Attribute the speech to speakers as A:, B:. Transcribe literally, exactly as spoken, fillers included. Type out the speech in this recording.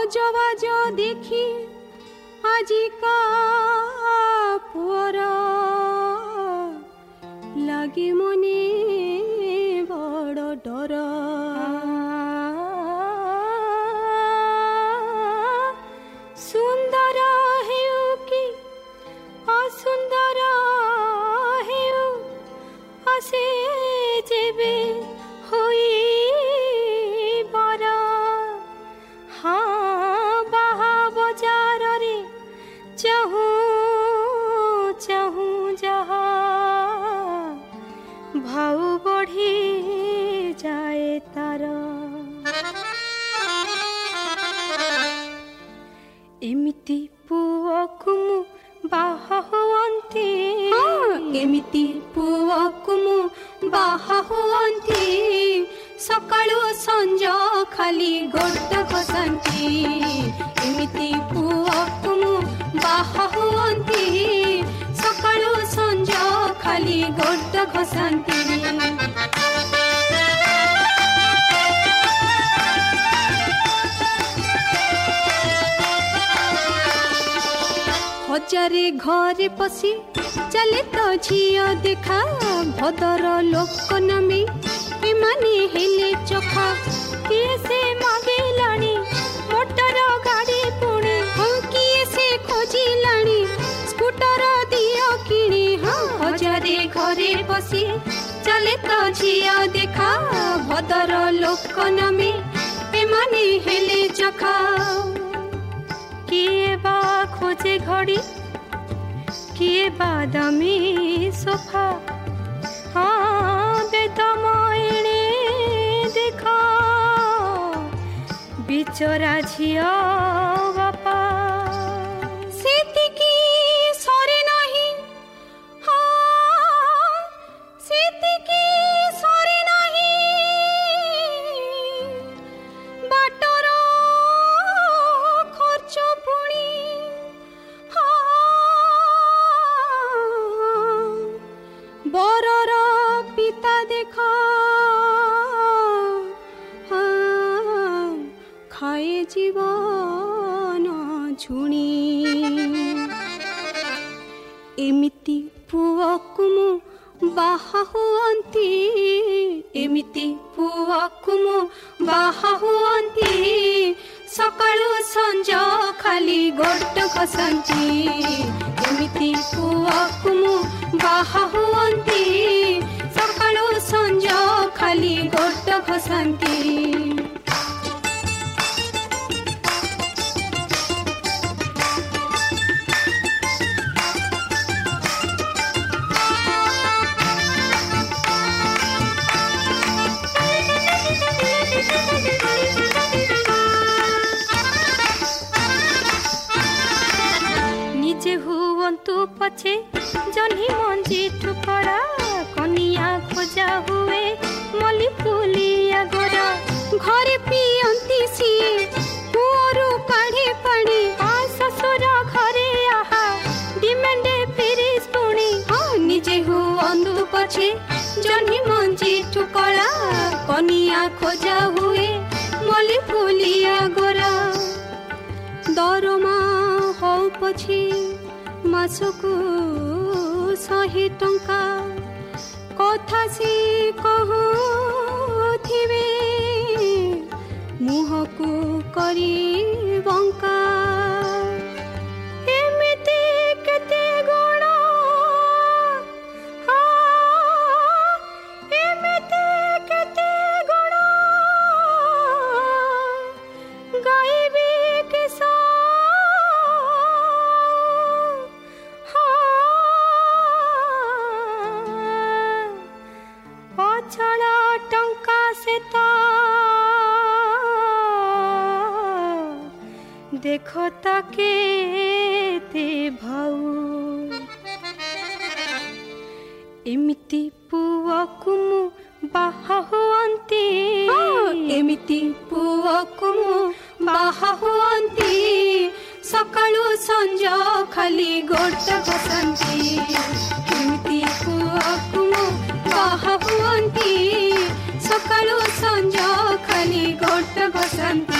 A: सजबाज देखी आजिका पुअर लगे मने बड़ डर सुंदर हेउ कि असुंदर हेउ आसे जेबे होई बरा हाँ बाहा बजार रे चाहूं चाहूं जहा भाव बढ़ी जाए तार एमिति पुअकु मु बाहा हुअन्ति एमिति पुअकु मु बाहा हुअन्ति सकाळु संज खाली गोट घसंती एमिति पुअकु मु बाहा हुअन्ति सकाळु संज खाली गोट घसंती हजारे घरे पसी चले तो झियो देखा भदर लोक नामी एमाने हेले चखा किए से मागे लाणी मोटर गाड़ी पुणे हाँ किए से खोजी लाणी स्कूटर दियो किणी हाँ हजारे घरे पसी चले तो झियो देखा भदर लोक नामी एमाने हेले चखा किए बा खोजे घड़ी किए बादामी सोफा हाँ बेदमणे देखा बिचरा झिया बापा सेतिकी सरे नाही हाँ सेतिकी सरे नाही बाटर खर्च पुणी बरर पिता देखा हाँ खाए जीवन झुणी एमिति पुअकु मु बाहा हुअन्ति एमिति पुअकु मु बाहा हुअन्ति सकाळु संज खाली गोट घसंती एमिति पुअकु मु बाहा हुअन्ति सकाळु संज खाली गोट घसंती निजे हुअन्तु पछे जन्ही मंजी ठुकड़ा कनिया खोजा हुए मली फुलिया गोरा घरे पियंती सिए पुअरु काढ़ी पानी आ ससुर घरे आहा डिमेंडे फिरिस पुणी हाँ निजे हुअन्तु पछे जन्ही मंजी ठुकड़ा कनिया खोजा हुए मली फुलिया गोरा दरमा हौ पछे मासकु शहे टंका कथा से कहूथिबे मुहकु करी बंका एमिति केते गुण एमिति केते गुण गाइबे किसा छड़ा टंका से तो देखो ताके ते भाऊ एमिति पुअकु मु बाहा हुअन्ति एमिति पुअकु मु बाहा हुअन्ति सकाळु संज खाली गोट घसंती एमिति पुअकु मु बाहा हुअन्ति सकाळु संज खाली गोट घसंती